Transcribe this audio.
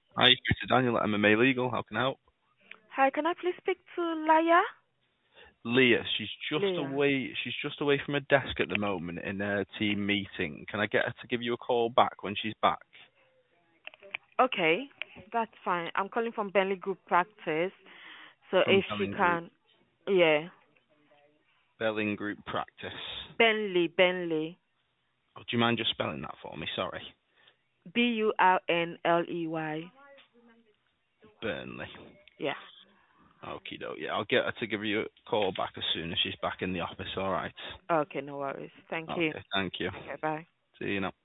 Hi, Mr. Daniel at MMA Legal. How can I help? Hi, can I please speak to Laya? Leah, she's just Leah. away. She's just away from her desk at the moment in a team meeting. Can I get her to give you a call back when she's back? Okay, that's fine. I'm calling from Bentley Group Practice. So From if she Belling Group. can, yeah, Belling Group Practice. Bentley, Oh, do you mind just spelling that for me? Sorry. Burnley. Burnley. Yeah. Okie doke. Yeah, I'll get her to give you a call back as soon as she's back in the office. All right. Okay, no worries. Thank you. Okay. Thank you. Okay, bye. See you now.